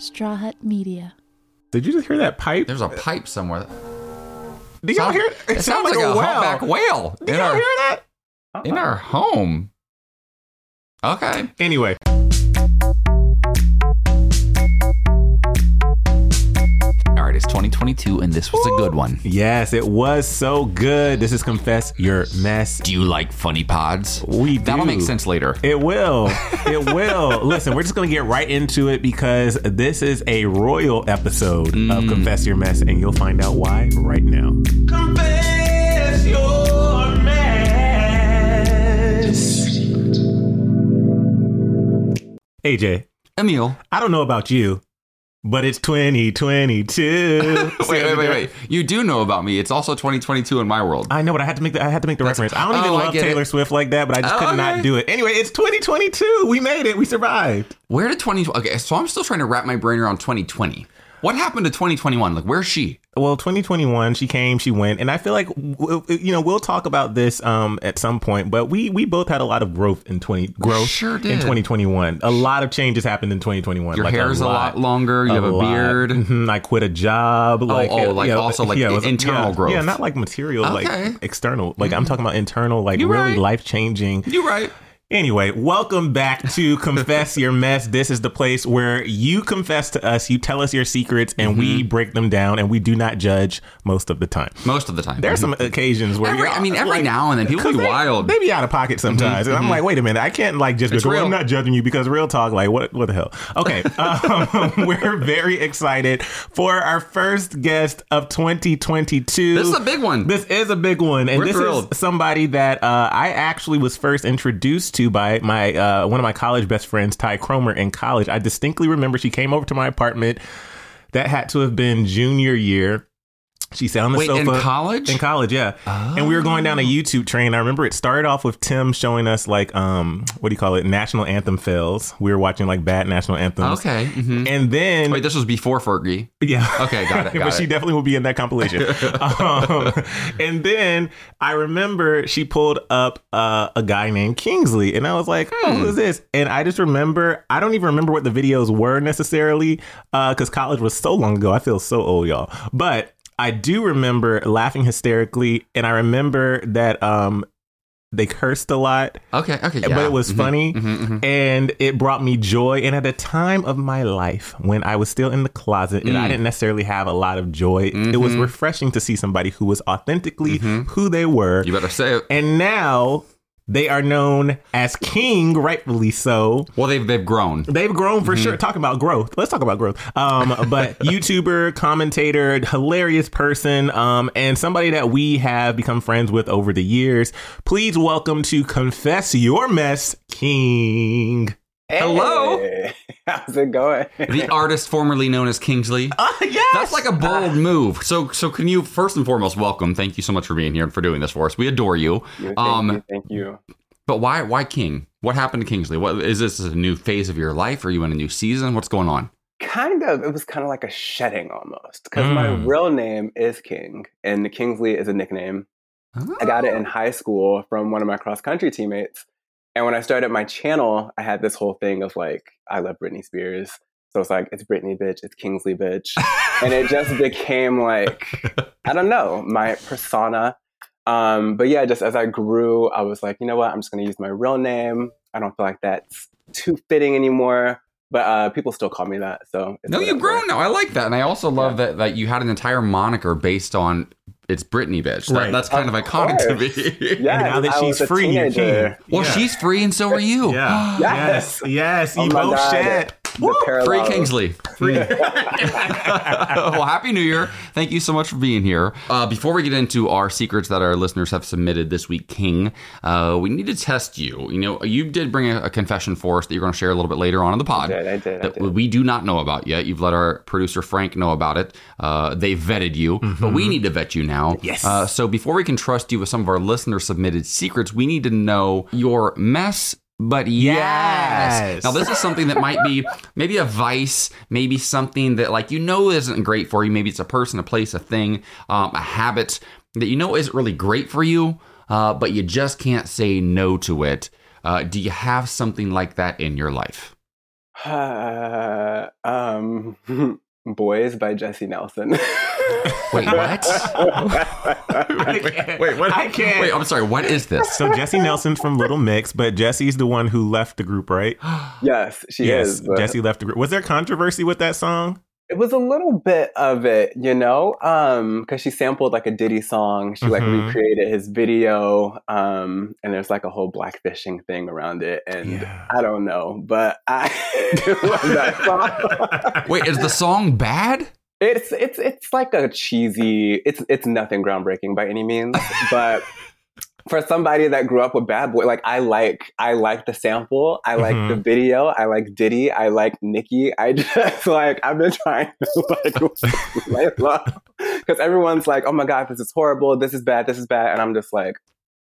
Straw Hut Media. Did you just hear that pipe? There's a pipe somewhere. Did y'all hear it? It sounds like a humpback whale. Did y'all hear that? In our home. Okay. Anyway. All right, it's 2022, and this was a good one. Yes, it was so good. This is Confess Your Mess. Do you like funny pods? We do. That'll make sense later. It will. It will. Listen, we're just going to get right into it because this is a royal episode of Confess Your Mess, and you'll find out why right now. Confess your mess. AJ. Emil. I don't know about you, but it's 2022. Wait. You do know about me. It's also 2022 in my world. I know, but I had to make the reference. I don't even love Taylor Swift like that, but I just could not do it. Anyway, it's 2022. We made it. We survived. Where did 2020? Okay, so I'm still trying to wrap my brain around 2020. What happened to 2021? Like, where's she? Well, 2021, she came, she went, and I feel like we'll talk about this at some point. But we both had a lot of growth in Sure did. in 2021. A lot of changes happened in 2021. Your hair's a lot longer. You have a beard. Mm-hmm. I quit a job. Internal growth. Yeah, not like material, like external. Like I'm talking about internal, like really life changing. You're right. Anyway, welcome back to Confess Your Mess. This is the place where you confess to us, you tell us your secrets, and we break them down, and we do not judge most of the time. Most of the time. There are some occasions where every now and then people be wild. They be out of pocket sometimes. And I'm like, wait a minute, I can't like just be I'm not judging you because real talk, like what the hell? Okay. We're very excited for our first guest of 2022. This is a big one. This is a big one. And this is somebody that I actually was first introduced to by my one of my college best friends, Ty Cromer, in college. I distinctly remember she came over to my apartment. That had to have been junior year. She sat on the sofa. In college? In college, yeah. Oh. And we were going down a YouTube train. I remember it started off with Tim showing us like, national anthem fails. We were watching like bad national anthems. Okay. Mm-hmm. And then... Wait, this was before Fergie? Yeah. Okay, got it. But she definitely will be in that compilation. And then I remember she pulled up a guy named Kingsley. And I was like, who is this? And I just remember, I don't even remember what the videos were necessarily because college was so long ago. I feel so old, y'all. But... I do remember laughing hysterically, and I remember that they cursed a lot. Okay, yeah. But it was funny, and it brought me joy. And at a time of my life when I was still in the closet and I didn't necessarily have a lot of joy, it was refreshing to see somebody who was authentically who they were. You better say it. And now... they are known as King, rightfully so. Well, they've grown. They've grown for sure. Talking about growth. Let's talk about growth. But YouTuber, commentator, hilarious person, and somebody that we have become friends with over the years. Please welcome to Confess Your Mess, King. Hey, hello. How's it going? The artist formerly known as Kingsley. Yes. That's like a bold move. So can you first and foremost welcome? Thank you so much for being here and for doing this for us. We adore you. Thank you. But why King? What happened to Kingsley? What is this a new phase of your life? Are you in a new season? What's going on? Kind of. It was kind of like a shedding almost because my real name is King and Kingsley is a nickname. Oh. I got it in high school from one of my cross country teammates. And when I started my channel, I had this whole thing of like, I love Britney Spears. So it's like, it's Britney, bitch. It's Kingsley, bitch. And it just became like, I don't know, my persona. But yeah, just as I grew, I was like, you know what? I'm just going to use my real name. I don't feel like that's too fitting anymore. But people still call me that. So no, you've grown now. I like that. And I also love that you had an entire moniker based on it's Britney, bitch. That's kind of iconic to me. Yeah, and now that she's free, you can. Well, she's free and so are you. Yeah. Yes. You both shed. Free Kingsley. Free. Well, Happy New Year. Thank you so much for being here. Before we get into our secrets that our listeners have submitted this week, King, we need to test you. You know, you did bring a confession for us that you're going to share a little bit later on in the pod. I did. That we do not know about yet. You've let our producer Frank know about it. They vetted you, but we need to vet you now. Yes. So before we can trust you with some of our listener submitted secrets, we need to know your mess. But yes. Now, this is something that might be maybe a vice, maybe something that isn't great for you. Maybe it's a person, a place, a thing, a habit that isn't really great for you, but you just can't say no to it. Do you have something like that in your life? Boys by Jesse Nelson. Wait, what? Wait, what? I can't. Wait, I'm sorry. What is this? So Jessie Nelson's from Little Mix, but Jessie's the one who left the group, right? Yes, she is. But Jessie left the group. Was there controversy with that song? it was a little bit of it, because she sampled like a Diddy song. She like recreated his video, and there's like a whole blackfishing thing around it. And I don't know, but I do love that song. Wait, is the song bad? It's like a cheesy. It's nothing groundbreaking by any means, but for somebody that grew up with Bad Boy, like I like the sample, I like the video, I like Diddy, I like Nicki. I just like I've been trying to lay low because everyone's like, oh my god, this is horrible, this is bad, and I'm just like,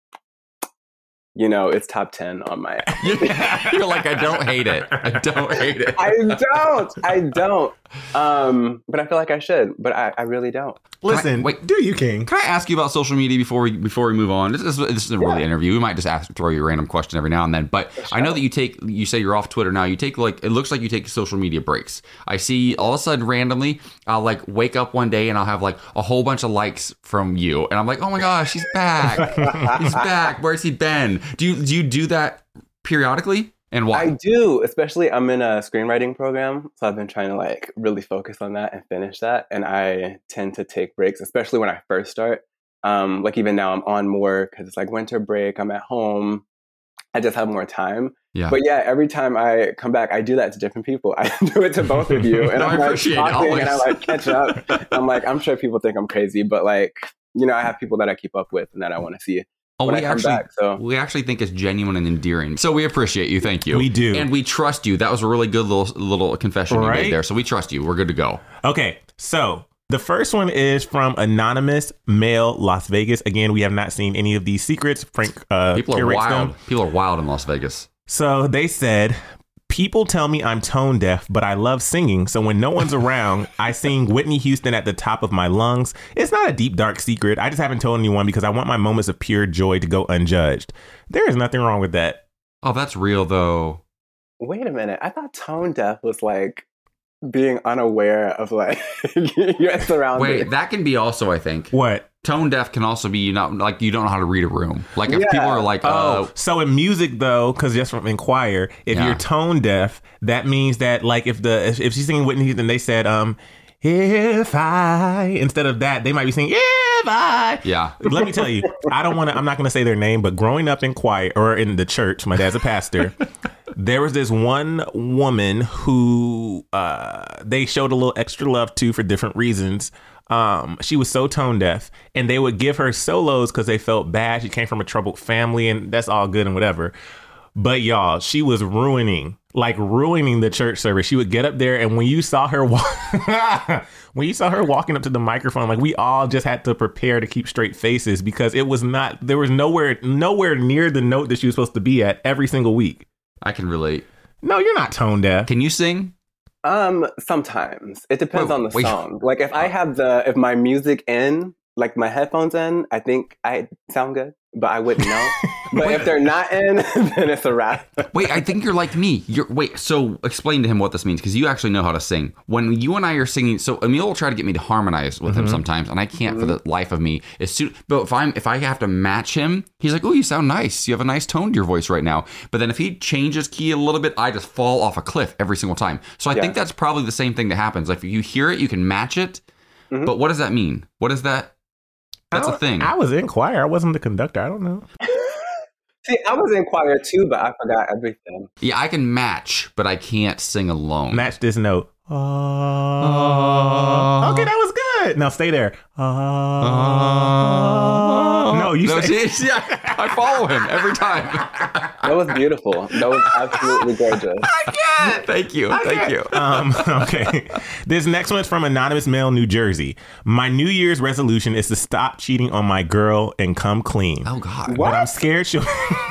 it's top 10 on my. You're like, I don't hate it. I don't hate it. I don't. But I feel like I should, but I really don't. Listen, do you, King? Can I ask you about social media before we move on? This isn't really an interview. We might just throw you a random question every now and then. But sure. I know that you say you're off Twitter now. You take it looks like you take social media breaks. I see all of a sudden randomly, I'll like wake up one day and I'll have like a whole bunch of likes from you. And I'm like, oh my gosh, he's back. He's back. Where's he been? Do you do that periodically? And why? I do, especially I'm in a screenwriting program, so I've been trying to like really focus on that and finish that. And I tend to take breaks, especially when I first start. Like even now I'm on more because it's like winter break, I'm at home, I just have more time. Yeah. But yeah, every time I come back, I do that to different people. I do it to both of you, and I'm like talking and I like catch up. I'm like, I'm sure people think I'm crazy, but like, I have people that I keep up with and that I want to see. Oh, we actually think it's genuine and endearing. So we appreciate you. Thank you. We do. And we trust you. That was a really good little confession you made there. So we trust you. We're good to go. Okay. So the first one is from Anonymous Male, Las Vegas. Again, we have not seen any of these secrets. Frank people are wild. Them. People are wild in Las Vegas. So they said, people tell me I'm tone deaf, but I love singing. So when no one's around, I sing Whitney Houston at the top of my lungs. It's not a deep, dark secret. I just haven't told anyone because I want my moments of pure joy to go unjudged. There is nothing wrong with that. Oh, that's real, though. Wait a minute. I thought tone deaf was like being unaware of like your surroundings. Wait, that can be also, I think. What? Tone deaf can also be not like you don't know how to read a room. Like if people are like, so in music though, because just from Inquire, if you're tone deaf, that means that like if she's singing Whitney Houston, they said if I instead of that, they might be singing if I. Yeah. Let me tell you, I'm not gonna say their name, but growing up in choir or in the church, my dad's a pastor. There was this one woman who they showed a little extra love to for different reasons. She was so tone deaf, and they would give her solos because they felt bad. She came from a troubled family, and that's all good and whatever. But y'all, she was ruining the church service. She would get up there, and when you saw her walking up to the microphone, like we all just had to prepare to keep straight faces because there was nowhere near the note that she was supposed to be at every single week. I can relate. No, you're not tone deaf. Can you sing? Sometimes it depends on the song. Like if my music in, like my headphones in, I think I sound good, but I wouldn't know. But if they're not in, then it's a wrap. Wait, I think you're like me. So explain to him what this means, because you actually know how to sing. When you and I are singing, so Emil will try to get me to harmonize with him sometimes, and I can't for the life of me. But if I have to match him, he's like, "Oh, you sound nice. You have a nice tone to your voice right now." But then if he changes key a little bit, I just fall off a cliff every single time. So I think that's probably the same thing that happens. Like if you hear it, you can match it. But what does that mean? What is that? That's a thing. I was in choir. I wasn't the conductor. I don't know. See, I was in choir too, but I forgot everything. Yeah, I can match, but I can't sing alone. Match this note. Okay, that was good. Now stay there. No, you say. Yeah, I follow him every time. That was beautiful. That was absolutely gorgeous. I can't. Thank you. Okay. This next one is from Anonymous Male, New Jersey. My New Year's resolution is to stop cheating on my girl and come clean. Oh, God. What? But I'm scared she'll...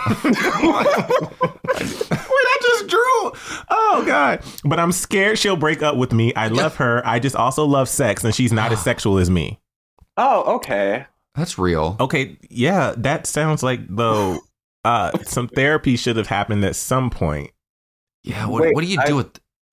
I just drew. Oh, God. But I'm scared she'll break up with me. I love her. I just also love sex, and she's not as sexual as me. Oh, okay. That's real. Okay. Yeah, that sounds like, though, some therapy should have happened at some point. Yeah. What do you do with...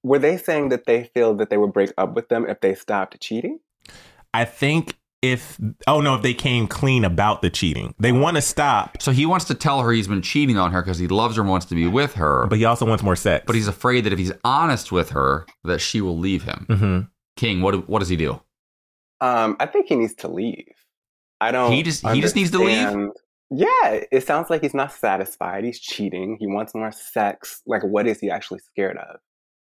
were they saying that they feel that they would break up with them if they stopped cheating? I think if they came clean about the cheating. They want to stop. So he wants to tell her he's been cheating on her because he loves her and wants to be with her. But he also wants more sex. But he's afraid that if he's honest with her, that she will leave him. Mm-hmm. King, what does he do? I think he needs to leave. He just needs to leave? Yeah, it sounds like he's not satisfied. He's cheating. He wants more sex. Like, what is he actually scared of?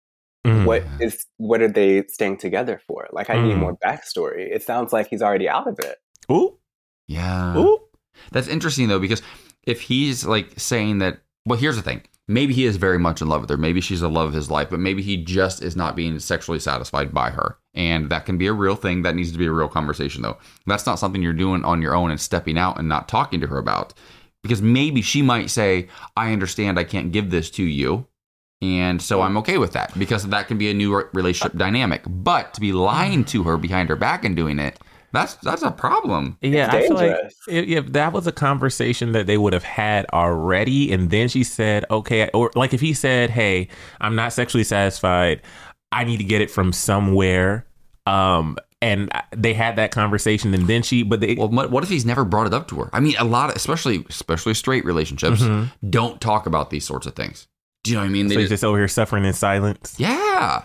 What are they staying together for? Like, I need more backstory. It sounds like he's already out of it. Ooh. Yeah. Ooh. That's interesting, though, because if he's like saying that, well, here's the thing. Maybe he is very much in love with her. Maybe she's the love of his life, but maybe he just is not being sexually satisfied by her. And that can be a real thing. That needs to be a real conversation, though. That's not something you're doing on your own and stepping out and not talking to her about. Because maybe she might say, I understand I can't give this to you. And so I'm okay with that, because that can be a new relationship dynamic. But to be lying to her behind her back and doing it, that's a problem. Yeah, I feel like if that was a conversation that they would have had already, and then she said, okay, or like if he said, hey, I'm not sexually satisfied, I need to get it from somewhere. And they had that conversation, and then what if he's never brought it up to her? I mean, a lot of, especially straight relationships, don't talk about these sorts of things. Do you know what I mean? So he's just over here suffering in silence? Yeah.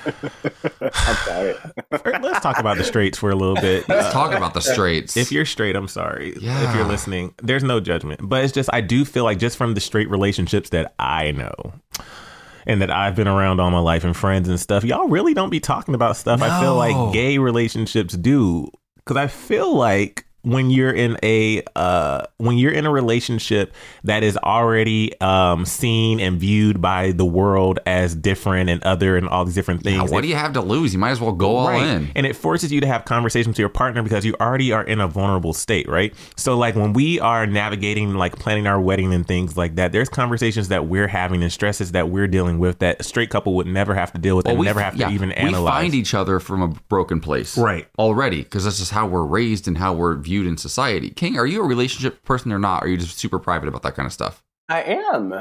I'm sorry. Let's talk about the straights for a little bit. Let's talk about the straights. If you're straight, I'm sorry. Yeah. If you're listening, there's no judgment. But it's just, I do feel like just from the straight relationships that I know and that I've been around all my life and friends and stuff, y'all really don't be talking about stuff. No. I feel like gay relationships do. Because I feel like when you're in a relationship that is already seen and viewed by the world as different and other and all these different things. What do you have to lose? You might as well go all in. And it forces you to have conversations with your partner because you already are in a vulnerable state, right? So like when we are navigating, like planning our wedding and things like that, there's conversations that we're having and stresses that we're dealing with that a straight couple would never have to deal with and never have to even analyze. We find each other from a broken place. Right. Already, because this is how we're raised and how we're viewed in society. King, are you a relationship person or not? Or are you just super private about that kind of stuff? I am.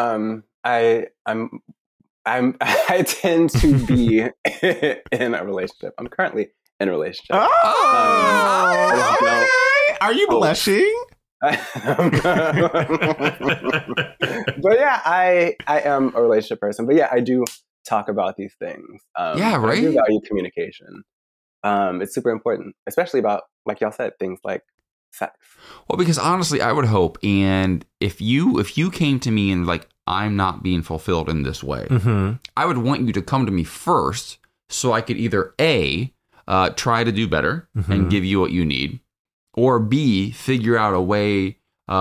I tend to be in a relationship. I'm currently in a relationship. Are you blushing? But yeah, I am a relationship person. But yeah, I do talk about these things. Yeah, right. I do value communication. It's super important, especially about, like y'all said, things like sex. Well, because honestly, I would hope, and if you came to me and like, I'm not being fulfilled in this way, I would want you to come to me first so I could either A, try to do better and give you what you need, or B, figure out a way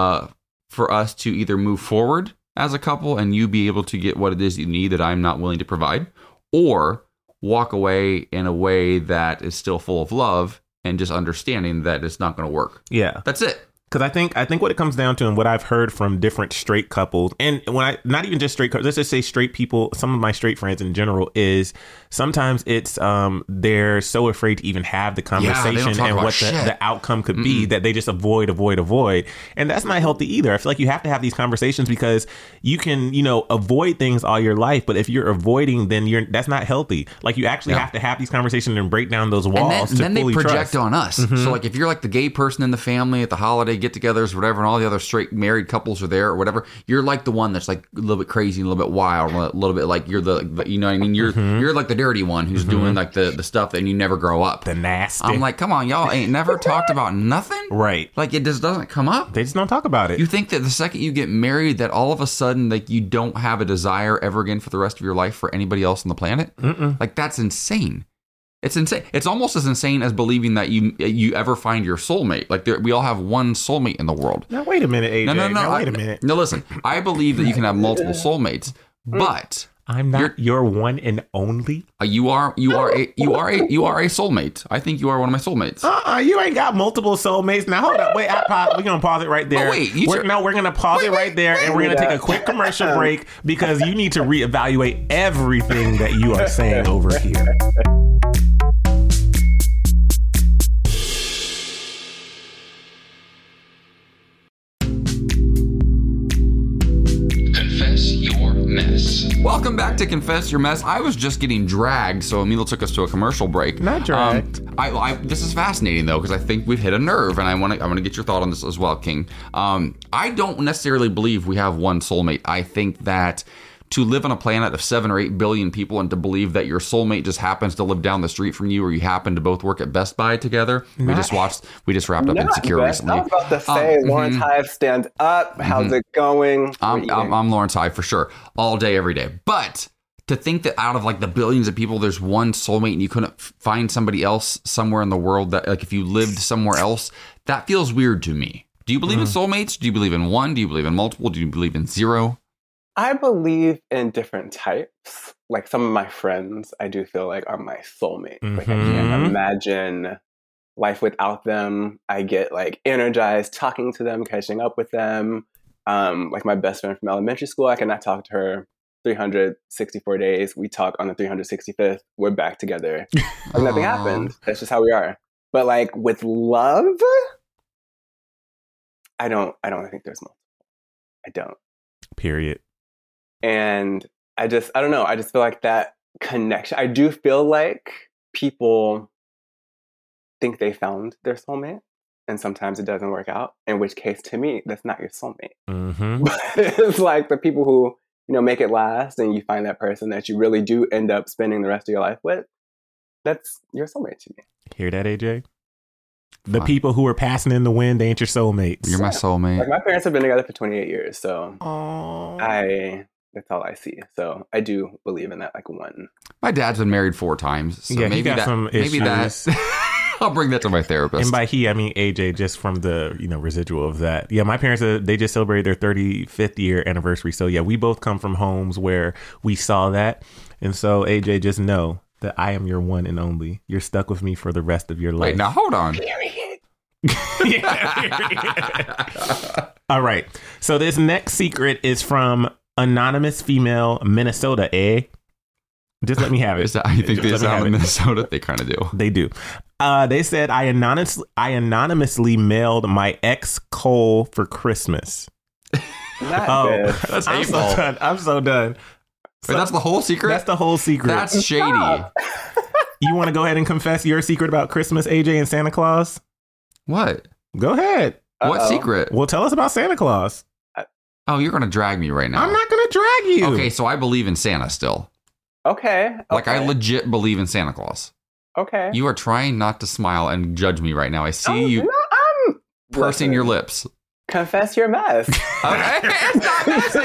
for us to either move forward as a couple and you be able to get what it is you need that I'm not willing to provide, or walk away in a way that is still full of love and just understanding that it's not going to work. Yeah. That's it. Because I think what it comes down to, and what I've heard from different straight couples, and not even just straight couples, let's just say straight people, some of my straight friends in general, is sometimes it's they're so afraid to even have the conversation and what the outcome could be that they just avoid. And that's not healthy either. I feel like you have to have these conversations because you can, avoid things all your life. But if you're avoiding, then that's not healthy. Like you actually have to have these conversations and break down those walls. And then they project trust. on us. So like if you're like the gay person in the family at the holiday get-togethers, whatever, and all the other straight married couples are there or whatever, you're like the one that's like a little bit crazy and a little bit wild, a little bit like you're the you know what I mean? You're like the dirty one who's doing like the stuff that you never grow up. The nasty. I'm like, come on, y'all ain't never talked about nothing? Right. Like it just doesn't come up. They just don't talk about it. You think that the second you get married that all of a sudden like you don't have a desire ever again for the rest of your life for anybody else on the planet? Like that's insane. It's insane. It's almost as insane as believing that you ever find your soulmate. Like we all have one soulmate in the world. Now wait a minute, AJ. No. Wait a minute. No, listen. I believe that you can have multiple soulmates, but I'm not your one and only. You are a soulmate. I think you are one of my soulmates. You ain't got multiple soulmates. Now hold up. Wait, we're gonna pause it right there. Oh, wait, we're gonna pause it right there, and we're gonna take a quick commercial break because you need to reevaluate everything that you are saying over here. Welcome back to Confess Your Mess. I was just getting dragged, so Emil took us to a commercial break. Not dragged. This is fascinating though, because I think we've hit a nerve, and I want to get your thought on this as well, King. I don't necessarily believe we have one soulmate. I think that to live on a planet of 7 or 8 billion people and to believe that your soulmate just happens to live down the street from you, or you happen to both work at Best Buy together. We just wrapped up Insecure recently. I was about to say, Lawrence Hive, stand up. How's it going? I'm Lawrence Hive for sure, all day, every day. But to think that out of like the billions of people, there's one soulmate and you couldn't find somebody else somewhere in the world that, like, if you lived somewhere else, that feels weird to me. Do you believe in soulmates? Do you believe in one? Do you believe in multiple? Do you believe in zero? I believe in different types. Like some of my friends, I do feel like are my soulmates. Like I can't imagine life without them. I get like energized talking to them, catching up with them. Like my best friend from elementary school, I cannot talk to her 364 days. We talk on the 365th. We're back together. Like nothing happened. That's just how we are. But like with love, I don't think there's multiple. I don't. Period. And I don't know. I just feel like that connection. I do feel like people think they found their soulmate, and sometimes it doesn't work out, in which case, to me, that's not your soulmate. But it's like the people who, make it last, and you find that person that you really do end up spending the rest of your life with. That's your soulmate to me. Hear that, AJ? The people who are passing in the wind ain't your soulmates. You're my soulmate. Like my parents have been together for 28 years, so that's all I see. So I do believe in that, like one. My dad's been married 4 times, so yeah, maybe he got some issues. Maybe that. I'll bring that to my therapist. And by he, I mean AJ, just from the residual of that. Yeah, my parents they just celebrated their 35th year anniversary. So yeah, we both come from homes where we saw that, and so AJ, just know that I am your one and only. You're stuck with me for the rest of your life. Wait, now hold on. All right. So this next secret is from anonymous female, Minnesota, Just let me have it. Is that how you think they sound in Minnesota? They kind of do. They do. They said, I anonymously mailed my ex Cole for Christmas. That's hateful. I'm so done. Wait, that's the whole secret? That's the whole secret. That's shady. You want to go ahead and confess your secret about Christmas, AJ, and Santa Claus? What? Go ahead. What secret? Well, tell us about Santa Claus. Oh, you're going to drag me right now. I'm not going to drag you. Okay, so I believe in Santa still. Okay. Like, I legit believe in Santa Claus. Okay. You are trying not to smile and judge me right now. I see you pursing your lips. Confess your mess. Okay, it's not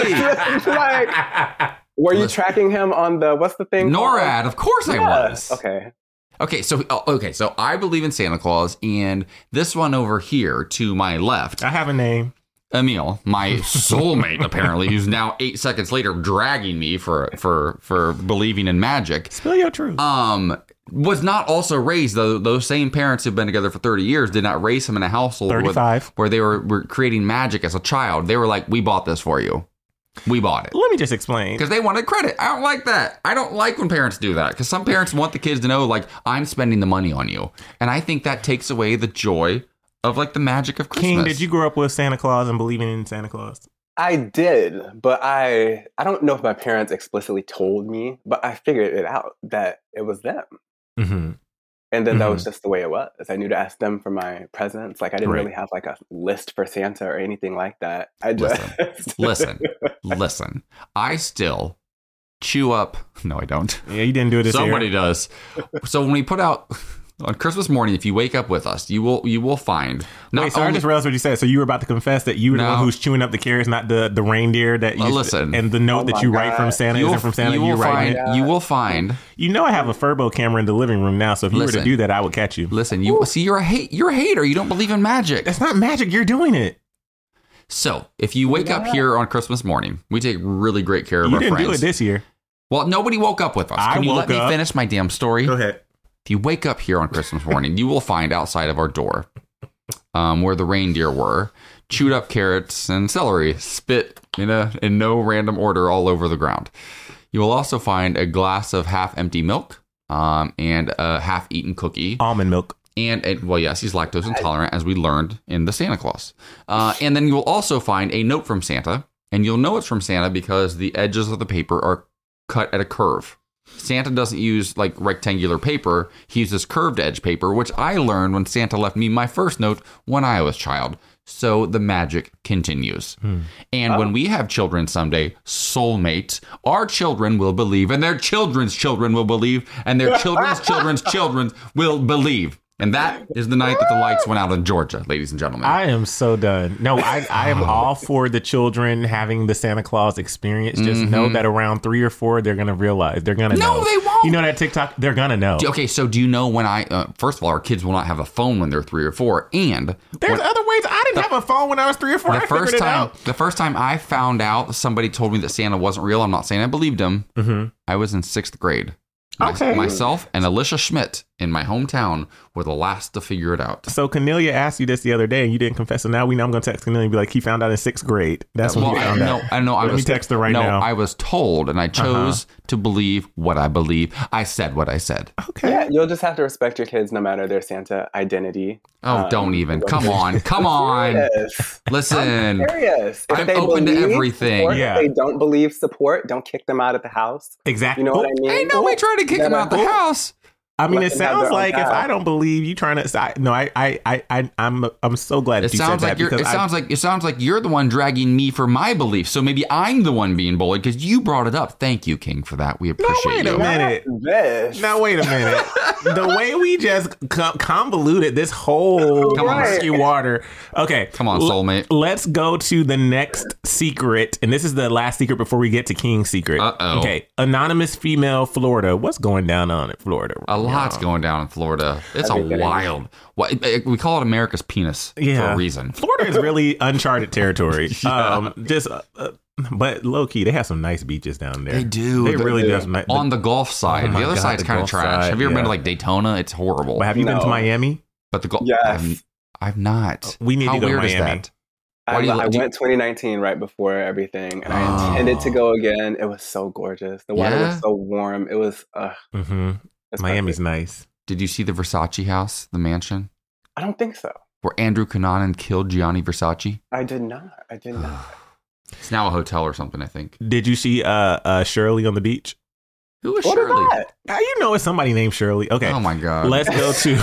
messy. Were you tracking him on what's the thing? NORAD, of course I was. Okay, so I believe in Santa Claus, and this one over here to my left, I have a name. Emil, my soulmate, apparently, who's now 8 seconds later dragging me for believing in magic. Spill your truth. Was not also raised, though. Those same parents who've been together for 30 years did not raise him in a household 35. where they were creating magic as a child. They were like, we bought this for you. We bought it. Let me just explain. Because they wanted credit. I don't like that. I don't like when parents do that. Because some parents want the kids to know, like, I'm spending the money on you. And I think that takes away the joy of, like, the magic of Christmas. King, did you grow up with Santa Claus and believing in Santa Claus? I did, but I don't know if my parents explicitly told me, but I figured it out that it was them. Mm-hmm. And then that was just the way it was. I knew to ask them for my presents. Like, I didn't really have like a list for Santa or anything like that. I just listen. I still chew up. No, I don't. Yeah, you didn't do it this year. Somebody does. So when we put out on Christmas morning, if you wake up with us, you will find. Wait, so I just realized what you said. So you were about to confess that you were the one who's chewing up the carrots, not the reindeer that you listen. And the note that you write from Santa isn't from Santa. You will find. You know I have a Furbo camera in the living room now, so if you were to do that, I would catch you. Listen, you're a hater. You don't believe in magic. That's not magic. You're doing it. So if you wake up here on Christmas morning, we take really great care of our friends. You didn't do it this year. Well, nobody woke up with us. Can you let me finish my damn story? Go ahead. If you wake up here on Christmas morning, you will find outside of our door where the reindeer were, chewed up carrots and celery, spit in no random order all over the ground. You will also find a glass of half-empty milk and a half-eaten cookie. Almond milk. And well, yes, he's lactose intolerant, as we learned in the Santa Claus. And then you will also find a note from Santa, and you'll know it's from Santa because the edges of the paper are cut at a curve. Santa doesn't use like rectangular paper. He uses curved edge paper, which I learned when Santa left me my first note when I was a child. So the magic continues. And when we have children someday, soulmates, our children will believe, and their children's children will believe, and their children's children's children will believe. And that is the night that the lights went out in Georgia, ladies and gentlemen. I am so done. No, I am all for the children having the Santa Claus experience. Just know that around 3 or 4, they're going to realize. They're going to know. No, they won't. You know that TikTok? They're going to know. Okay, so do you know when first of all, our kids will not have a phone when they're 3 or 4. And there's other ways. I didn't have a phone when I was 3 or 4. I figured it out. The first time I found out somebody told me that Santa wasn't real, I'm not saying I believed him. I was in 6th grade. Myself and Alicia Schmidt in my hometown were the last to figure it out. So Cornelia asked you this the other day and you didn't confess. So now we know. I'm going to text Cornelia and be like, he found out in 6th grade. That's when he found out. I know. Let me text her right now. I was told and I chose to believe what I believe. I said what I said. Okay. Yeah, you'll just have to respect your kids no matter their Santa identity. Oh, don't even. Come on. Come on. Listen. I'm serious. I'm open to everything. Support, if they don't believe support, don't kick them out of the house. Exactly. You know what I mean? Ain't nobody trying to kick them out the house. I mean, it sounds like if I don't believe you trying to. No, I'm so glad that you said that. It sounds like you're the one dragging me for my belief. So maybe I'm the one being bullied because you brought it up. Thank you, King, for that. We appreciate you. Now wait a minute. The way we just convoluted this whole musky water. Okay, come on, soulmate. Let's go to the next secret, and this is the last secret before we get to King's secret. Okay, anonymous female, Florida. What's going down on in Florida? A lot's going down in Florida. It's a wild. We call it America's penis for a reason. Florida is really uncharted territory. But low key, they have some nice beaches down there. They do. They really do. On the Gulf side, the other side's kind of trash. Have you ever been to like Daytona? It's horrible. But have you been to Miami? But the Gulf. Yes. I've not. We need to go to Miami. Is that? I went 2019 right before everything, and I intended to go again. It was so gorgeous. The water was so warm. It was. Miami's nice. Did you see the Versace house, the mansion? I don't think so. Where Andrew Cunanan killed Gianni Versace? I did not. It's now a hotel or something, I think. Did you see Shirley on the beach? Who is Shirley? You know it's somebody named Shirley. Okay. Oh, my God. Let's go to...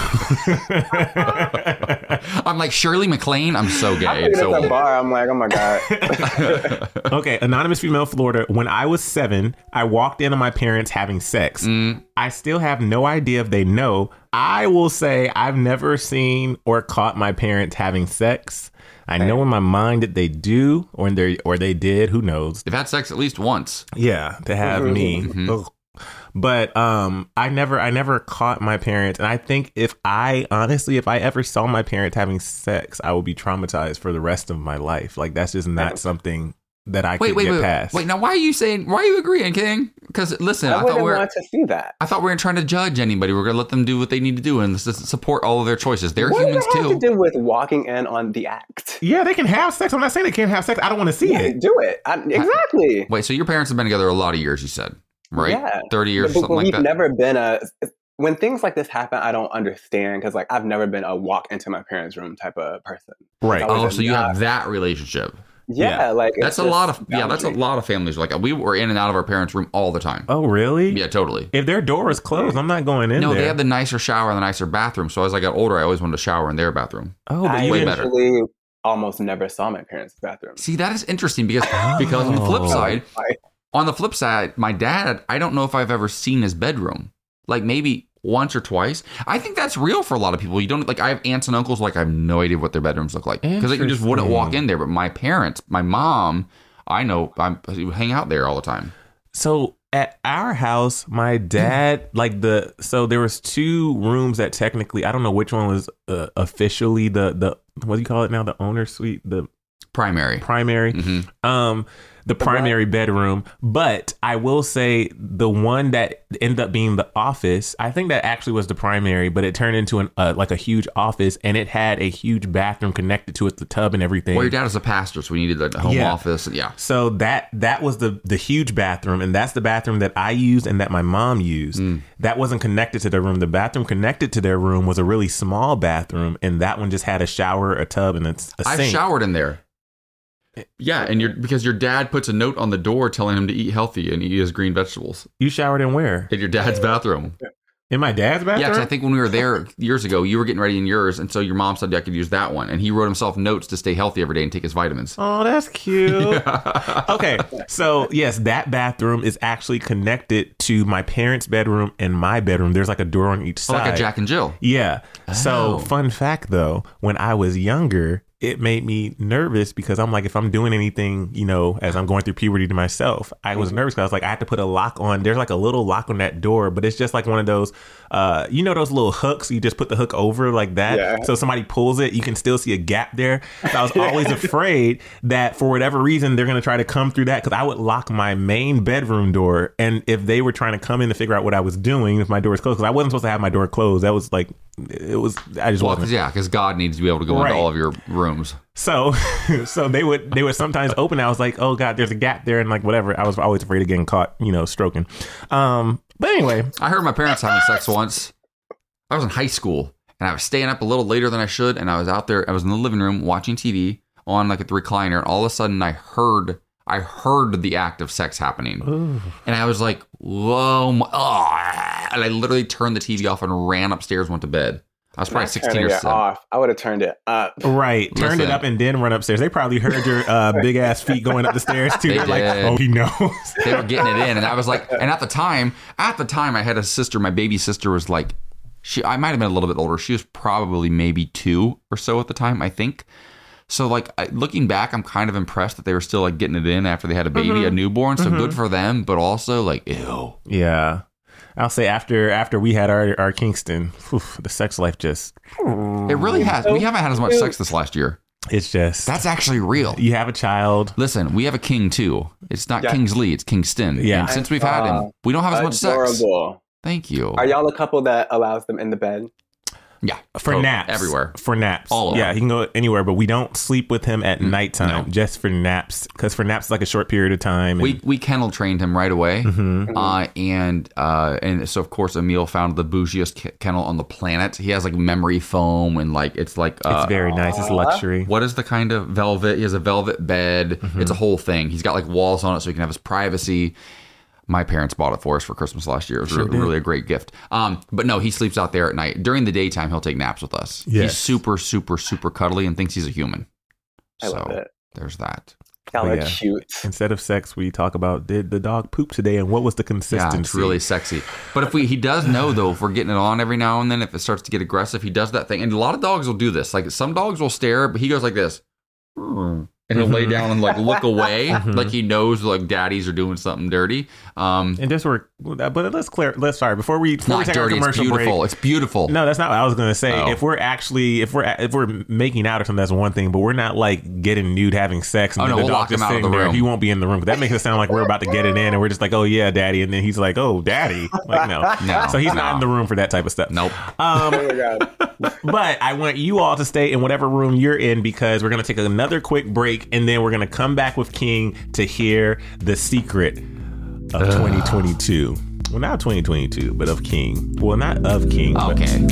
I'm like, Shirley MacLaine? I'm so gay. At the bar, I'm like, oh, my God. Okay. Anonymous female, Florida. When I was 7, I walked in on my parents having sex. I still have no idea if they know. I will say I've never seen or caught my parents having sex. I know in my mind that they do or they did. Who knows? They've had sex at least once. Yeah, to have me. But I never caught my parents, and I think if I ever saw my parents having sex, I would be traumatized for the rest of my life. Like that's just not something that I could get past. Wait, now why are you agreeing, King? Because listen, I wouldn't want to see that. I thought we weren't trying to judge anybody. We're going to let them do what they need to do and support all of their choices. They're humans too. What does it have to do with walking in on the act? Yeah, they can have sex. I'm not saying they can't have sex. I don't want to see it. Do it. Exactly. Wait, so your parents have been together a lot of years, you said, right? Yeah. 30 years or something like that? We've never been when things like this happen, I don't understand because like I've never been a walk into my parents' room type of person. Right. Oh, so you have that relationship. Yeah, like that's a lot of families. Like we were in and out of our parents' room all the time. Oh, really? Yeah, totally. If their door is closed, I'm not going in there. No, they have the nicer shower and the nicer bathroom. So as I got older, I always wanted to shower in their bathroom. Oh, but way better. Almost never saw my parents' bathroom. See, that is interesting because on the flip side, my dad, I don't know if I've ever seen his bedroom. Like maybe once or twice. I think that's real for a lot of people. You don't like. I have aunts and uncles. Like I have no idea what their bedrooms look like because you just wouldn't walk in there. But my parents, my mom, I know, I hang out there all the time. So at our house, my dad so there was 2 rooms that technically I don't know which one was officially the what do you call it now, the owner suite, the primary. The primary bedroom, but I will say the one that ended up being the office, I think that actually was the primary, but it turned into a huge office, and it had a huge bathroom connected to it, the tub and everything. Well, your dad is a pastor, so we needed the home office. Yeah. So that was the huge bathroom, and that's the bathroom that I used and that my mom used. That wasn't connected to their room. The bathroom connected to their room was a really small bathroom, and that one just had a shower, a tub, and a sink. I've showered in there. Yeah, and because your dad puts a note on the door telling him to eat healthy and eat his green vegetables. You showered in where? In your dad's bathroom. In my dad's bathroom? Yeah, because I think when we were there years ago, you were getting ready in yours, and so your mom said I could use that one. And he wrote himself notes to stay healthy every day and take his vitamins. Oh, that's cute. Okay, so yes, that bathroom is actually connected to my parents' bedroom and my bedroom. There's like a door on each side. Like a Jack and Jill. Yeah. Oh. So fun fact though, when I was younger, it made me nervous because I'm like, if I'm doing anything, you know, as I'm going through puberty to myself, I was nervous because I was like, I have to put a lock on. There's like a little lock on that door, but it's just like one of those, you know, those little hooks. You just put the hook over like that. Yeah. So somebody pulls it, you can still see a gap there. So I was always afraid that for whatever reason, they're going to try to come through that because I would lock my main bedroom door. And if they were trying to come in to figure out what I was doing, if my door was closed, because I wasn't supposed to have my door closed. That was like, it was, I just wasn't. Yeah, because God needs to be able to go into all of your rooms. So they would sometimes open. I was like, oh God, there's a gap there, and like whatever. I was always afraid of getting caught, you know, stroking. But anyway, I heard my parents having sex once. I was in high school, and I was staying up a little later than I should, and I was out there. I was in the living room watching TV on like a recliner, and all of a sudden I heard the act of sex happening. Ooh. And I was like, whoa, and I literally turned the TV off and ran upstairs, went to bed. I was probably 16 or 17. Off. I would have turned it up. Right. Turned it up and then run upstairs. They probably heard your big ass feet going up the stairs too. They're like, oh, he knows. They were getting it in. And I was like, and at the time, I had a sister. My baby sister was like, I might have been a little bit older. She was probably maybe 2 or so at the time, I think. So like looking back, I'm kind of impressed that they were still like getting it in after they had a baby, a newborn. So good for them, but also like, ew. Yeah. I'll say after we had our Kingston, the sex life just... It really has. We haven't had as much sex this last year. It's just... That's actually real. You have a child. Listen, we have a king too. It's not Kingsley, it's Kingston. Yeah. And since we've had him, we don't have as much sex. Thank you. Are y'all a couple that allows them in the bed? Yeah. For naps. Everywhere. For naps. All of them. He can go anywhere, but we don't sleep with him at nighttime, just for naps. Because for naps, it's like a short period of time. And we kennel trained him right away. And so, of course, Emil found the bougiest kennel on the planet. He has like memory foam and like, it's like... it's very nice. It's luxury. What is the kind of velvet? He has a velvet bed. It's a whole thing. He's got like walls on it so he can have his privacy. My parents bought it for us for Christmas last year. It was really a great gift. But no, he sleeps out there at night. During the daytime, he'll take naps with us. Yes. He's super, super, super cuddly and thinks he's a human. I love it. There's that. Y'all are cute. Instead of sex, we talk about, did the dog poop today and what was the consistency? Yeah, it's really sexy. But he does know, though, if we're getting it on every now and then, if it starts to get aggressive, he does that thing. And a lot of dogs will do this. Like some dogs will stare, but he goes like this. And he'll lay down and like look away, like he knows like daddies are doing something dirty. And just but sorry, before we take our commercial break, it's beautiful. No, that's not what I was gonna say. If we're making out or something, that's one thing. But we're not like getting nude, having sex, and we'll lock him out of the room. He won't be in the room. But that makes it sound like we're about to get it in, and we're just like, oh yeah, daddy, and then he's like, oh daddy, like no. So he's not in the room for that type of stuff. Nope. Oh my God. But I want you all to stay in whatever room you're in because we're gonna take another quick break, and then we're gonna come back with King to hear the secret of 2022. Well, not 2022, but of King. Well, not of King. Okay.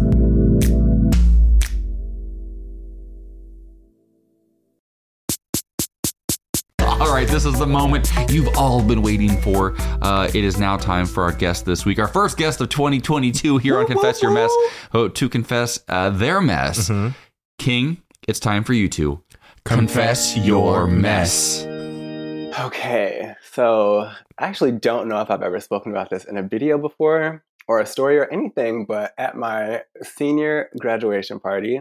All right, this is the moment you've all been waiting for. It is now time for our guest this week. Our first guest of 2022 here on Confess Your Mess. To confess their mess. King, it's time for you to confess your mess. Okay, so I actually don't know if I've ever spoken about this in a video before or a story or anything, but at my senior graduation party,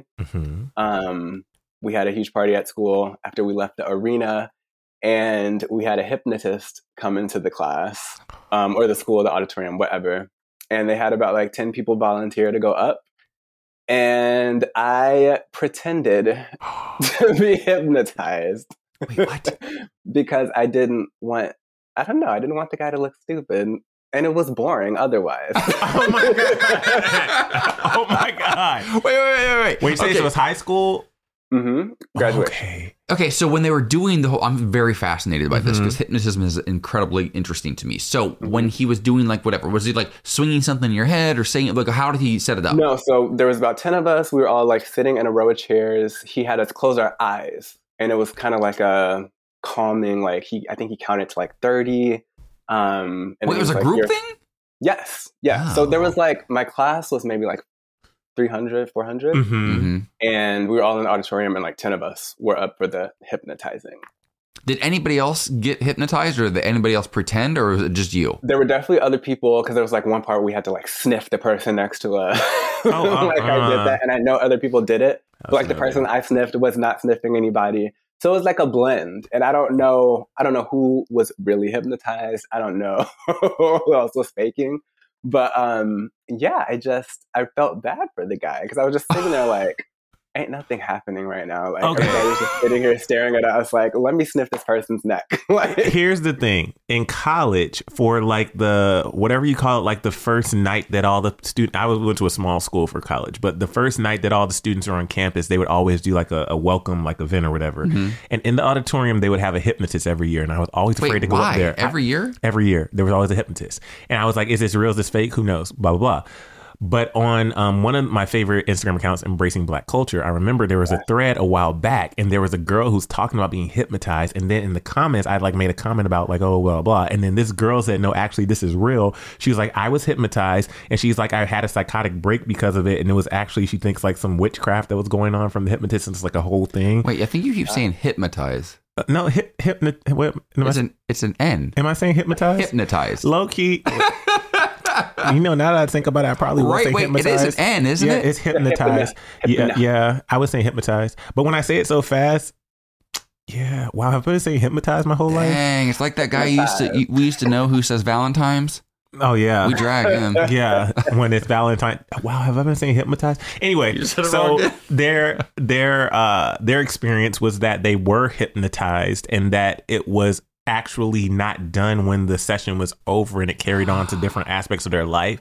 we had a huge party at school after we left the arena, and we had a hypnotist come into the class, or the school, the auditorium, whatever, and they had about like 10 people volunteer to go up. And I pretended to be hypnotized. Wait, what? Because I didn't want the guy to look stupid. And it was boring otherwise. Oh my God. Oh my God. Wait. Wait, you say it was high school? Graduation. Okay, so when they were doing I'm very fascinated by this because hypnotism is incredibly interesting to me. So when he was doing like whatever, was he like swinging something in your head or saying, like, how did he set it up? No, so there was about 10 of us. We were all like sitting in a row of chairs. He had us close our eyes. and it was kind of like a calming, like I think he counted to like 30. And Wait, it was a like, group thing? Yes. Yeah. Oh. So there was like, my class was maybe like 300, 400. Mm-hmm. And we were all in the auditorium, and like 10 of us were up for the hypnotizing. Did anybody else get hypnotized, or did anybody else pretend, or was it just you? There were definitely other people, because there was like one part where we had to like sniff the person next to us. Like I did that, and I know other people did it. But like the person I sniffed was not sniffing anybody. So it was like a blend. And I don't know who was really hypnotized. I don't know who else was faking. But yeah, I felt bad for the guy, because I was just sitting there like, ain't nothing happening right now. Like everybody was just sitting here staring at us like, let me sniff this person's neck. Like, here's the thing. In college, for like the, whatever you call it, like the first night that all the students, I went to a small school for college, but the first night that all the students are on campus, they would always do like a welcome, like event or whatever. Mm-hmm. And in the auditorium, they would have a hypnotist every year. And I was always afraid to go up there. Every year? Every year. There was always a hypnotist. And I was like, is this real? Is this fake? Who knows? Blah, blah, blah. But on one of my favorite Instagram accounts, Embracing Black Culture, I remember there was a thread a while back, and there was a girl who's talking about being hypnotized. And then in the comments, I like made a comment about like, oh, blah, blah. And then this girl said, no, actually, this is real. She was like, I was hypnotized. And she's like, I had a psychotic break because of it. And it was actually, she thinks like some witchcraft that was going on from the hypnotist. And it's like a whole thing. Wait, I think you keep saying hypnotize. No, it's an N. Am I saying hypnotize? Hypnotize. Low key. You know, now that I think about it, I probably would say hypnotized. It is an N, isn't it? It's hypnotized. Yeah, I would say hypnotized. But when I say it so fast, yeah, wow, I've been saying hypnotized my whole life. Dang, it's like that guy we used to know who says Valentine's. Oh, yeah. We drag him. Yeah, when it's Valentine. Wow, have I been saying hypnotized? Anyway, so their experience was that they were hypnotized, and that it was actually not done when the session was over, and it carried on to different aspects of their life.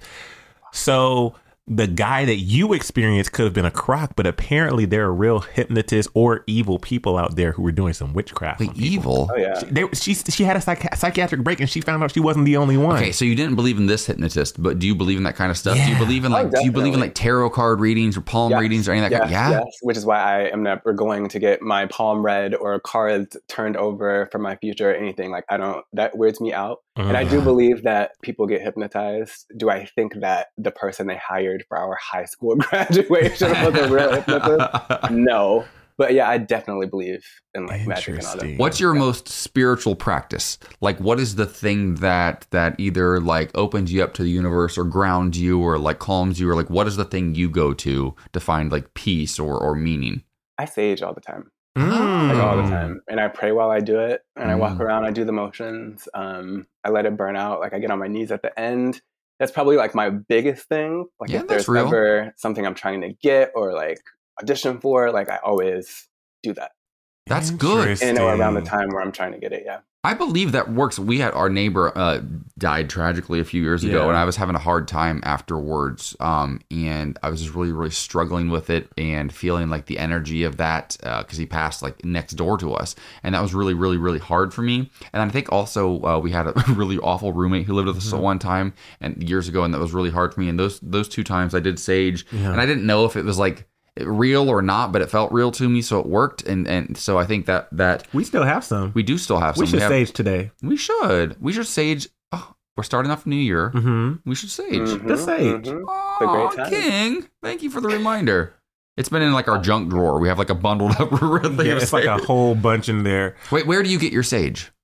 So the guy that you experienced could have been a crock, but apparently there are real hypnotists or evil people out there who were doing some witchcraft. Wait, evil? Oh, yeah. She had a psychiatric break, and she found out she wasn't the only one. Okay, so you didn't believe in this hypnotist, but do you believe in that kind of stuff? Yeah. Do you believe in like tarot card readings or palm readings or any of that? Yes, which is why I am never going to get my palm read or cards turned over for my future or anything. Like, that weirds me out. And I do believe that people get hypnotized. Do I think that the person they hired for our high school graduation was a real hypnotist? No. But yeah, I definitely believe in like magic and all that. What's your most spiritual practice? Like, what is the thing that either like opens you up to the universe or grounds you or like calms you, or like what is the thing you go to find like peace or meaning? I sage all the time. Like all the time. And I pray while I do it. And I walk around, I do the motions. I let it burn out. Like I get on my knees at the end. That's probably like my biggest thing. Like if there's ever something I'm trying to get or like audition for, like I always do that. That's good. And around the time where I'm trying to get it, yeah. I believe that works. We had our neighbor died tragically a few years ago, and I was having a hard time afterwards. And I was just really, really struggling with it and feeling like the energy of that because he passed like next door to us, and that was really, really, really hard for me. And I think also we had a really awful roommate who lived with us at one time and years ago, and that was really hard for me. And those 2 times I did sage, and I didn't know if it was like real or not, but it felt real to me, so it worked. And so I think that we still have some. We do still have some. We should sage today. We should sage. Oh, we're starting off the new year. We should sage. The sage. Oh, it's a great time. King, thank you for the reminder. It's been in like our junk drawer. We have like a bundled up thing. Yeah, it's like a whole bunch in there. Wait, where do you get your sage?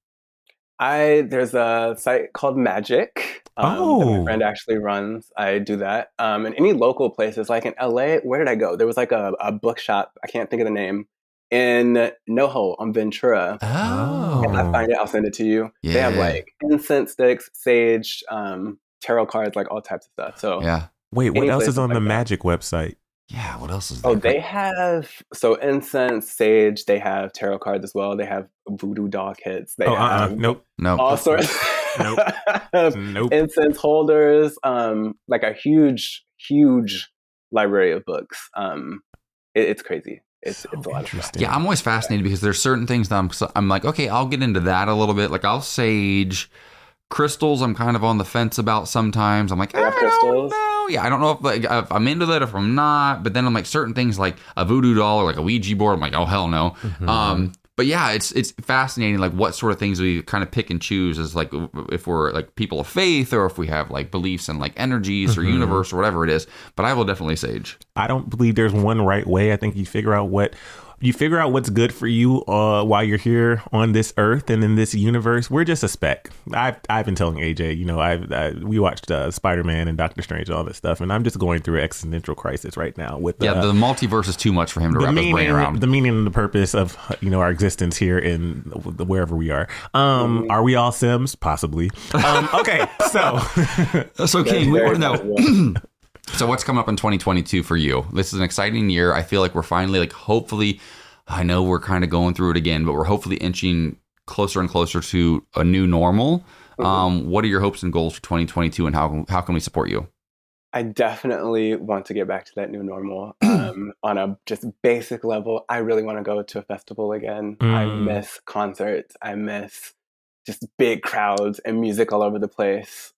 There's a site called Magic that my friend actually runs. I do that. And any local places, like in LA, where did I go? There was like a bookshop. I can't think of the name. In NoHo on Ventura. Oh. If I find it, I'll send it to you. Yeah. They have like incense sticks, sage, tarot cards, like all types of stuff. So yeah. Wait, what else is on the Magic website? Yeah, what else is there? Oh, they have incense, sage. They have tarot cards as well. They have voodoo doll kits. They have nope. all sorts. Nope. Incense holders. Like a huge library of books. It's crazy. It's a lot of fun. Yeah, I'm always fascinated because there's certain things that I'm like, okay, I'll get into that a little bit. Like I'll sage. Crystals, I'm kind of on the fence about sometimes. I'm like, I don't know. Yeah, I don't know if I'm into that or if I'm not. But then I'm like, certain things like a voodoo doll or like a Ouija board, I'm like, oh, hell no. But yeah, it's fascinating, like what sort of things we kind of pick and choose as like if we're like people of faith or if we have like beliefs in like energies or universe or whatever it is. But I will definitely sage. I don't believe there's one right way. I think you figure out what's good for you while you're here on this earth and in this universe. We're just a speck. I've been telling AJ, we watched Spider-Man and Doctor Strange and all this stuff, and I'm just going through an existential crisis right now with the multiverse is too much for him to wrap his brain around. The meaning and the purpose of our existence here in wherever we are. Are we all Sims? Possibly. Okay, so King, we want to know. So what's coming up in 2022 for you? This is an exciting year. I feel like we're finally, like, hopefully, I know we're kind of going through it again, but we're hopefully inching closer and closer to a new normal. What are your hopes and goals for 2022, and how can we support you? I definitely want to get back to that new normal on a just basic level. I really want to go to a festival again. I miss concerts. I miss just big crowds and music all over the place.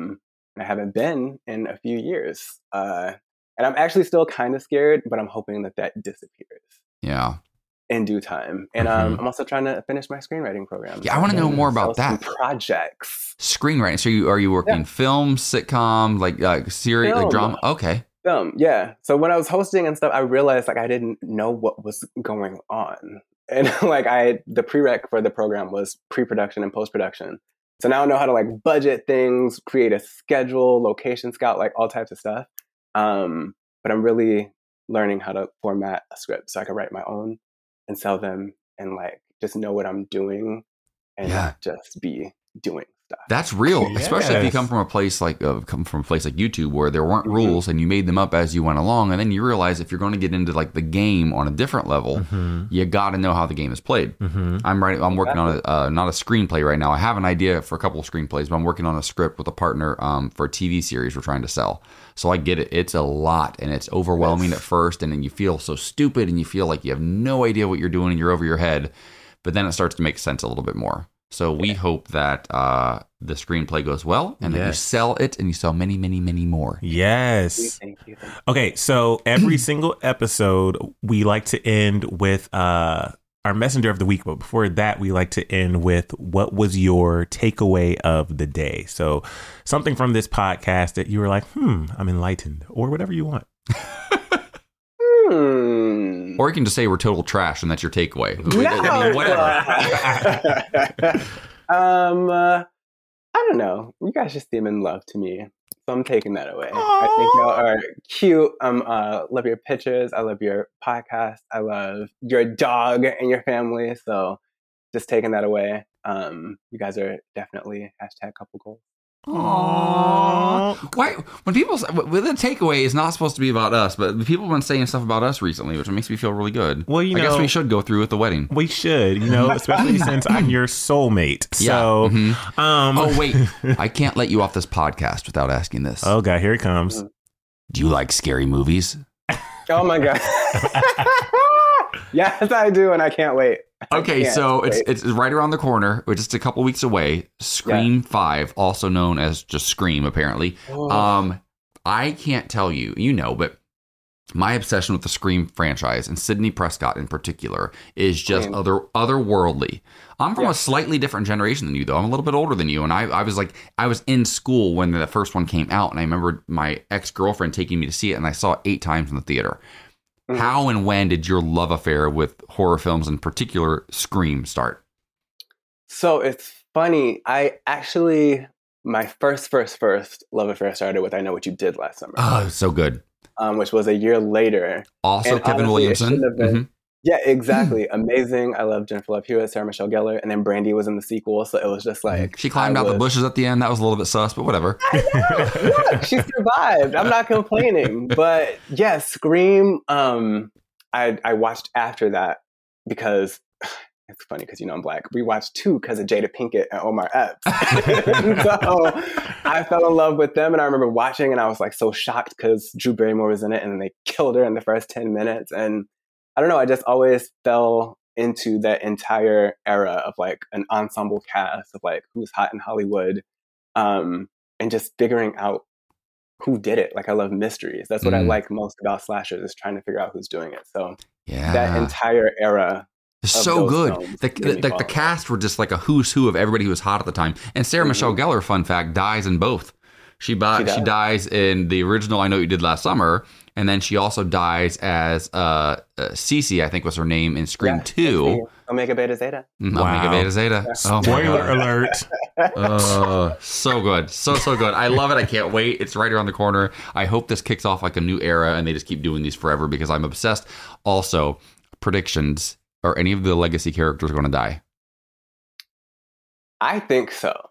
I haven't been in a few years. And I'm actually still kind of scared, but I'm hoping that disappears. Yeah. In due time. And I'm also trying to finish my screenwriting program. Yeah, I want to know more about that. Projects. Screenwriting. So are you working film, sitcom, like series, like drama? Okay. Film, yeah. So when I was hosting and stuff, I realized like I didn't know what was going on. And like the prereq for the program was pre-production and post-production. So now I know how to like budget things, create a schedule, location scout, like all types of stuff. But I'm really learning how to format a script so I can write my own and sell them and like just know what I'm doing and not just be doing stuff. That's real, especially if you come from a place like YouTube where there weren't rules and you made them up as you went along, and then you realize if you're going to get into like the game on a different level, you got to know how the game is played. I'm working on not a screenplay right now. I have an idea for a couple of screenplays, but I'm working on a script with a partner for a TV series we're trying to sell. So I get it. It's a lot and it's overwhelming at first, and then you feel so stupid and you feel like you have no idea what you're doing and you're over your head, but then it starts to make sense a little bit more. So we hope that the screenplay goes well and that you sell it and you sell many, many, many more. Yes. Thank you. Okay, so every single episode, we like to end with our messenger of the week. But before that, we like to end with what was your takeaway of the day? So something from this podcast that you were like, I'm enlightened, or whatever you want. Or you can just say we're total trash and that's your takeaway. No. I mean, whatever. I don't know. You guys just seem in love to me. So I'm taking that away. I think y'all are cute. Love your pictures. I love your podcast. I love your dog and your family. So just taking that away. You guys are definitely #couple goals. Aww. Why? When people say, the takeaway is not supposed to be about us, but people have been saying stuff about us recently, which makes me feel really good. Well, I guess we should go through with the wedding. We should, especially since I'm your soulmate. So, oh wait, I can't let you off this podcast without asking this. Oh God, here it comes. Do you like scary movies? Oh my God. Yes, I do, and I can't wait. Okay, so it's right around the corner. We're just a couple weeks away. Scream 5, also known as just Scream, apparently. I can't tell you, but my obsession with the Scream franchise and Sidney Prescott in particular is just otherworldly. I'm from a slightly different generation than you, though. I'm a little bit older than you, and I was in school when the first one came out, and I remember my ex-girlfriend taking me to see it, and I saw it 8 times in the theater. How and when did your love affair with horror films, in particular Scream, start? So it's funny. My first love affair started with I Know What You Did Last Summer. Oh, so good. Which was a year later. Also, and Kevin Williamson. Yeah, exactly. Amazing. I love Jennifer Love Hewitt, Sarah Michelle Gellar, and then Brandy was in the sequel. So it was just like she climbed out the bushes at the end. That was a little bit sus, but whatever. Look, she survived. I'm not complaining. But yeah, Scream. I watched after that because it's funny because I'm Black. We watched 2 because of Jada Pinkett and Omar Epps. So I fell in love with them, and I remember watching, and I was like so shocked because Drew Barrymore was in it, and then they killed her in the first 10 minutes, and I don't know. I just always fell into that entire era of like an ensemble cast of like who's hot in Hollywood, and just figuring out who did it. Like I love mysteries. That's what I like most about slashers is trying to figure out who's doing it. So that entire era So good. The cast were just like a who's who of everybody who was hot at the time. And Sarah Michelle Gellar, fun fact, dies in both. She dies in the original I Know What You Did Last Summer, and then she also dies as Cece, I think was her name, in Scream 2. Omega Beta Zeta. Omega Beta Zeta. Spoiler alert. So good. So good. I love it. I can't wait. It's right around the corner. I hope this kicks off like a new era and they just keep doing these forever because I'm obsessed. Also, predictions. Are any of the legacy characters going to die? I think so.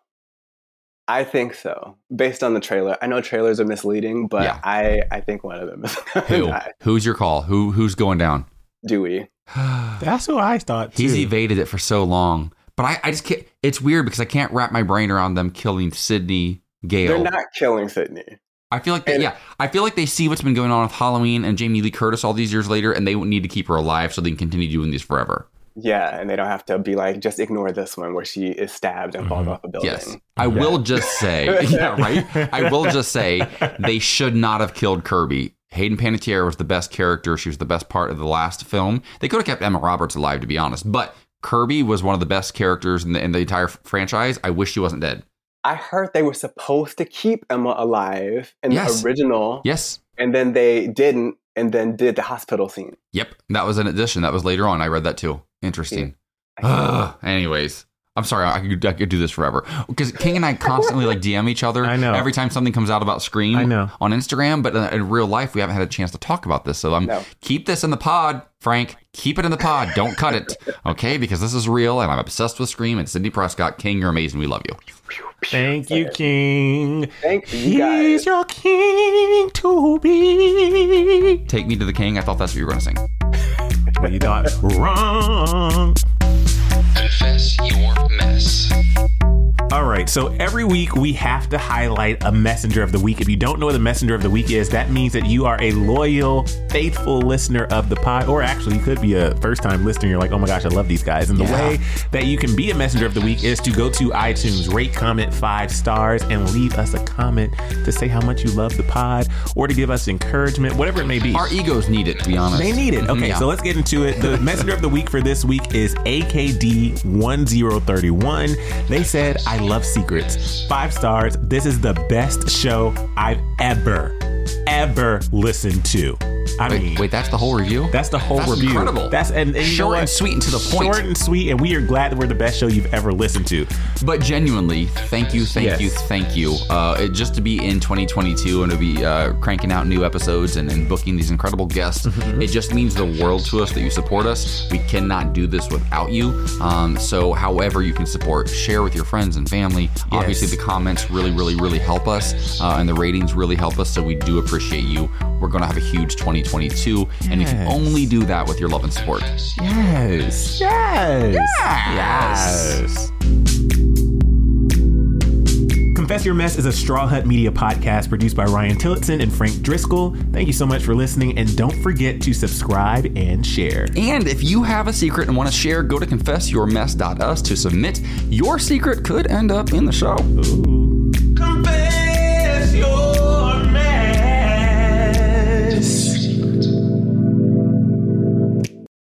Based on the trailer. I know trailers are misleading, but yeah. I think one of them is going to die. Who's your call? Who's going down? Dewey. That's who I thought, too. He's evaded it for so long. But I just can't. It's weird because I can't wrap my brain around them killing Sydney Gale. They're not killing Sydney. I feel like I feel like they see what's been going on with Halloween and Jamie Lee Curtis all these years later, and they need to keep her alive so they can continue doing these forever. Yeah, and they don't have to be like, just ignore this one where she is stabbed and falls off a building. Yes, I will just say, I will just say they should not have killed Kirby. Hayden Panettiere was the best character. She was the best part of the last film. They could have kept Emma Roberts alive, to be honest, but Kirby was one of the best characters in the entire franchise. I wish she wasn't dead. I heard they were supposed to keep Emma alive in the original. Yes. And then they didn't, and then did the hospital scene. Yep. That was an addition. That was later on. I read that too. Interesting. Anyways. I'm sorry, I could do this forever. Because King and I constantly DM each other. I know. Every time something comes out about Scream on Instagram, but in real life, we haven't had a chance to talk about this. So keep this in the pod, Frank. Keep it in the pod. Don't cut it. Okay? Because this is real, and I'm obsessed with Scream. And Sidney Prescott, King, you're amazing. We love you. Thank you, King. Thank you, guys. He's your king to be. Take me to the king. I thought that's what you were going to sing. Well, you got wrong. Confess your mess. All right, so every week we have to highlight a messenger of the week. If you don't know what the messenger of the week is, that means that you are a loyal, faithful listener of the pod, or actually you could be a first-time listener. You're like, oh my gosh, I love these guys. And the way that you can be a messenger of the week is to go to iTunes, rate, comment 5 stars, and leave us a comment to say how much you love the pod or to give us encouragement, whatever it may be. Our egos need it, to be honest. They need it. Okay, so let's get into it. The messenger of the week for this week is AKD1031. They said, I love secrets. 5 stars. This is the best show I've ever listened to. Wait, that's the whole review? That's the whole review. Incredible. That's incredible. Short and sweet and to the point. Short and sweet, and we are glad that we're the best show you've ever listened to. But genuinely, thank you. Just to be in 2022 and to be cranking out new episodes and booking these incredible guests, it just means the world to us that you support us. We cannot do this without you. So however you can support, share with your friends and family. Yes. Obviously, the comments really help us, and the ratings really help us, so we do appreciate you. We're going to have a huge 2022, and if you only do that with your love and support. Yes. Confess Your Mess is a Straw Hut Media podcast produced by Ryan Tillotson and Frank Driscoll. Thank you so much for listening, and don't forget to subscribe and share. And if you have a secret and want to share, go to confessyourmess.us to submit. Your secret could end up in the show. Ooh.